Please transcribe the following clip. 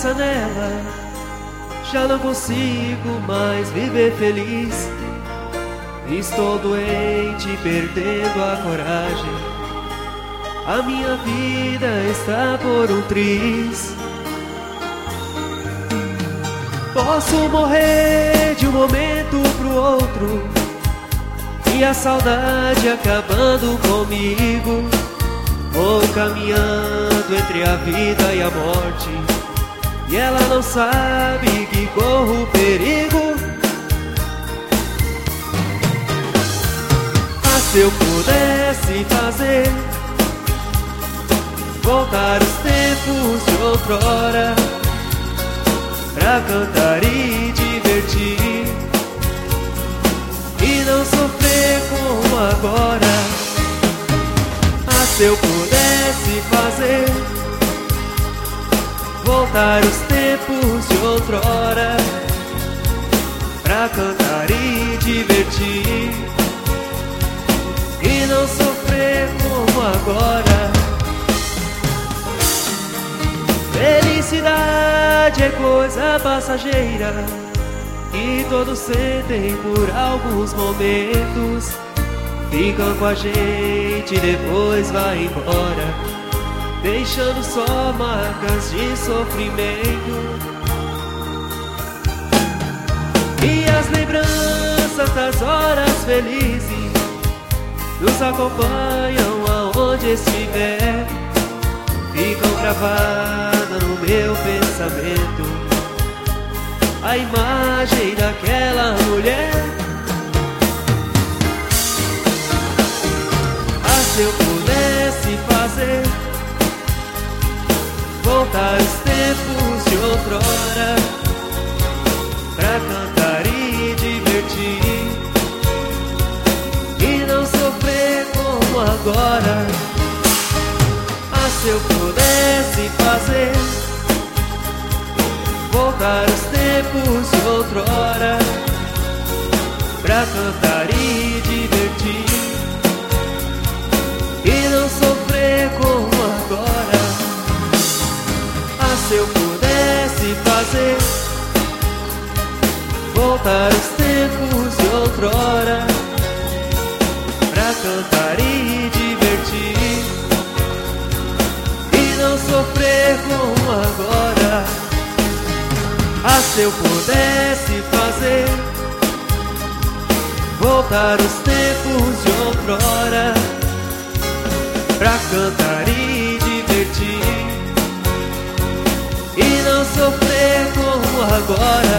pensa nela, já não consigo mais viver feliz. Estou doente, perdendo a coragem. A minha vida está por um triz. Posso morrer de um momento pro outro, e a saudade acabando comigo. Vou caminhando entre a vida e a morte, e ela não sabe que corro perigo. Mas se eu pudesse fazer voltar os tempos de outrora, pra cantar e divertir, e não sofrer como agora. Ah, se eu pudesse fazer voltar os tempos de outrora, pra cantar e divertir, e não sofrer como agora. Felicidade é coisa passageira, que todos sentem por alguns momentos. Ficam com a gente, depois vai embora, deixando só marcas de sofrimento. E as lembranças das horas felizes nos acompanham aonde estiver, ficam gravadas no meu pensamento, a imagem daquela mulher. Ah, se eu pudesse fazer voltar os tempos de outrora, pra cantar e divertir, e não sofrer como agora. Ah, se eu pudesse fazer voltar os tempos de outrora, pra cantar e divertir, e não sofrer como agora. Ah, se eu pudesse fazer voltar os tempos de outrora, pra cantar e divertir, e não sofrer como agora. Ah, se eu pudesse fazer voltar os tempos de outrora, pra cantar e divertir, e não sofrer como agora.